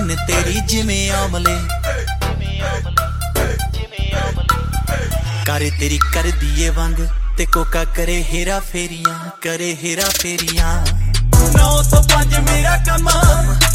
skin ਤੇਰੀ ਜਿਵੇਂ ਆਮਲੇ ਕਰ ਤੇਰੀ ਕਰਦੀ ਏ ਵੰਗ ਤੇ ਕੋਕਾ ਕਰੇ ਹੇਰਾ ਫੇਰੀਆਂ 9 ਤੋਂ 5 ਮੇਰਾ ਕੰਮ